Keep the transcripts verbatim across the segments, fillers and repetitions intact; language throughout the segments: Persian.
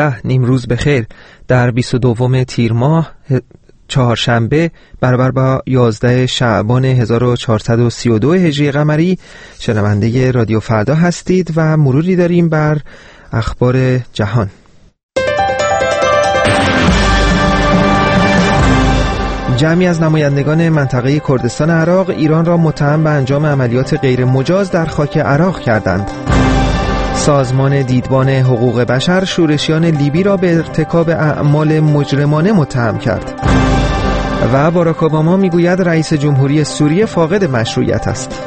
سیزده نیمروز بخیر در بیست و دوم تیر ماه چهارشنبه برابر با یازده شعبان هزار و چهارصد و سی و دو هجری قمری شنونده رادیو فردا هستید و مروری داریم بر اخبار جهان. جمعی از نمایندگان منطقه کردستان عراق ایران را متهم به انجام عملیات غیر مجاز در خاک عراق کردند. سازمان دیدبان حقوق بشر شورشیان لیبی را به ارتکاب اعمال مجرمانه متهم کرد. و باراک اوباما میگوید رئیس جمهوری سوریه فاقد مشروعیت است.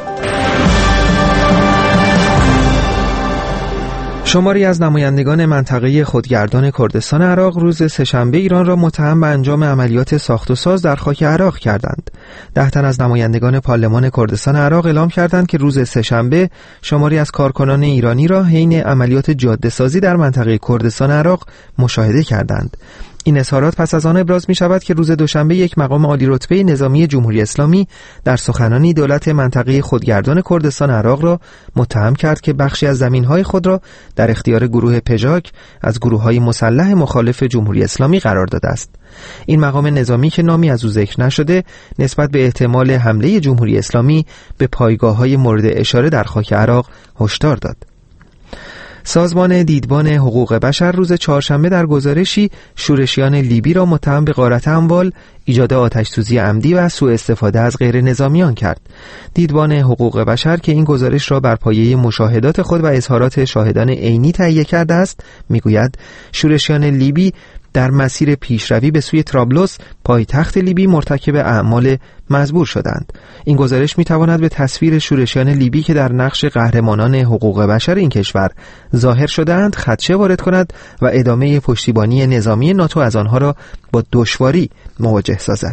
شماری از نمایندگان منطقه خودگردان کردستان عراق روز سه‌شنبه ایران را متهم به انجام عملیات ساخت و ساز در خاک عراق کردند. ده تن از نمایندگان پارلمان کردستان عراق اعلام کردند که روز سه‌شنبه شماری از کارکنان ایرانی را حین عملیات جاده‌سازی در منطقه کردستان عراق مشاهده کردند. این اظهارات پس از آن ابراز می شود که روز دوشنبه یک مقام عالی رتبه نظامی جمهوری اسلامی در سخنرانی دولت منطقه خودگردان کردستان عراق را متهم کرد که بخشی از زمین‌های خود را در اختیار گروه پژاک از گروه‌های مسلح مخالف جمهوری اسلامی قرار داده است. این مقام نظامی که نامی از او ذکر نشده نسبت به احتمال حمله جمهوری اسلامی به پایگاه‌های مورد اشاره در خاک عراق هشدار داد. سازمان دیدبان حقوق بشر روز چهارشنبه در گزارشی شورشیان لیبی را متهم به غارت اموال، ایجاد آتش‌سوزی عمدی و سوء استفاده از غیر نظامیان کرد. دیدبان حقوق بشر که این گزارش را بر پایه مشاهدات خود و اظهارات شاهدان عینی تهیه کرده است، میگوید شورشیان لیبی در مسیر پیشروی به سوی طرابلس پایتخت لیبی مرتکب اعمال مزبور شدند. این گزارش میتواند به تصویر شورشیان لیبی که در نقش قهرمانان حقوق بشر این کشور ظاهر شدند خدشه وارد کند و ادامه پشتیبانی نظامی ناتو از آنها را با دشواری مواجه سازد.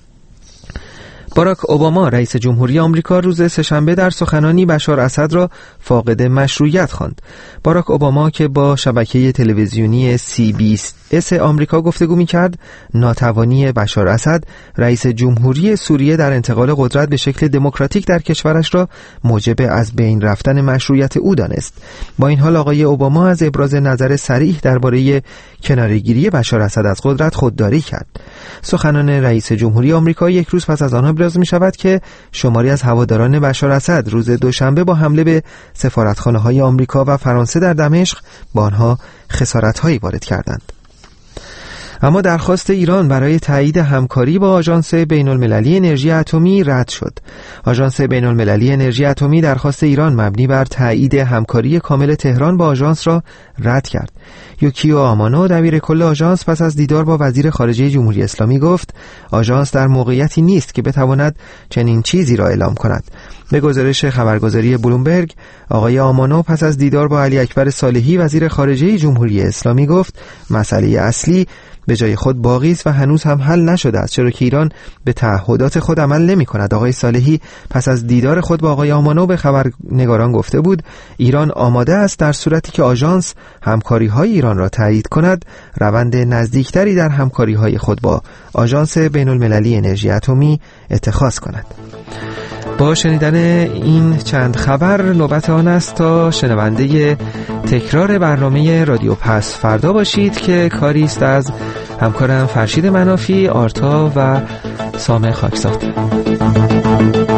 باراک اوباما رئیس جمهوری آمریکا روز سه‌شنبه در سخنرانی بشار اسد را فاقد مشروعیت خواند. باراک اوباما که با شبکه تلویزیونی سی بی اس آمریکا گفتگو می‌کرد، ناتوانی بشار اسد رئیس جمهوری سوریه در انتقال قدرت به شکل دموکراتیک در کشورش را موجب از بین رفتن مشروعیت او دانست. با این حال آقای اوباما از ابراز نظر صریح درباره کناره‌گیری بشار اسد از قدرت خودداری کرد. سخنان رئیس جمهوری آمریکا یک روز پس از آن ابراز می‌شود که شماری از هواداران بشار اسد روز دوشنبه با حمله به سفارتخانه‌های آمریکا و فرانسه در دمشق با آنها خسارت‌هایی وارد کردند. اما درخواست ایران برای تایید همکاری با آژانس بین‌المللی انرژی اتمی رد شد. آژانس بین‌المللی انرژی اتمی درخواست ایران مبنی بر تایید همکاری کامل تهران با آژانس را رد کرد. یوکیو آمانو دبیر کل آژانس پس از دیدار با وزیر خارجه جمهوری اسلامی گفت آژانس در موقعیتی نیست که بتواند چنین چیزی را اعلام کند. به گزارش خبرگزاری بلومبرگ، آقای آمانو پس از دیدار با علی اکبر صالحی وزیر خارجه جمهوری اسلامی گفت مسئله اصلی به جای خود باقی است و هنوز هم حل نشده است، چرا که ایران به تعهدات خود عمل نمی کند. آقای صالحی پس از دیدار خود با آقای آمانو به خبرنگاران گفته بود ایران آماده است در صورتی که آژانس همکاری های ایران را تایید کند روند نزدیکتری در همکاری های خود با آژانس بین المللی انرژی اتمی اتخاذ کند. با شنیدن این چند خبر نوبت آن است تا شنونده تکرار برنامه رادیو پس فردا باشید که کاری است از همکارم فرشید منافی، آرتا و سامه خاکزاد.